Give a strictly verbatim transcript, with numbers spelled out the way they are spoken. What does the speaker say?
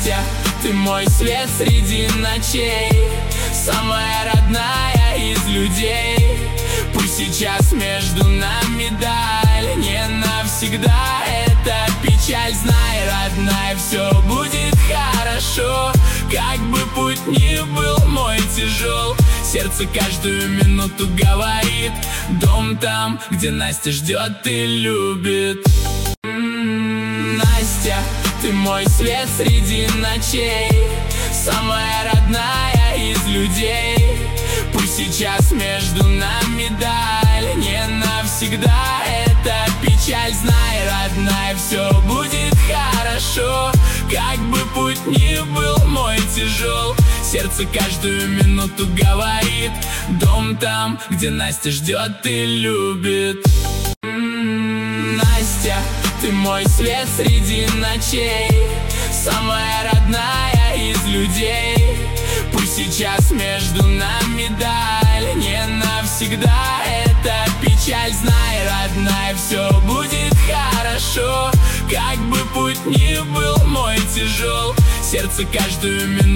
Настя, ты мой свет среди ночей, самая родная из людей. Пусть сейчас между нами даль, не навсегда эта печаль. Знай, родная, все будет хорошо, как бы путь ни был мой тяжел. Сердце каждую минуту говорит: дом там, где Настя ждет и любит. М-м-м, Настя, ты мой свет среди ночей, самая родная из людей. Пусть сейчас между нами даль, не навсегда эта печаль. Знай, родная, все будет хорошо, как бы путь ни был мой тяжел. Сердце каждую минуту говорит: дом там, где Настя ждет и любит. М-м-м, Настя, ты мой свет среди ночей, самая родная из людей. Пусть сейчас между нами даль, не навсегда эта печаль. Знай, родная, все будет хорошо, как бы путь ни был мой тяжел. Сердце каждую минуту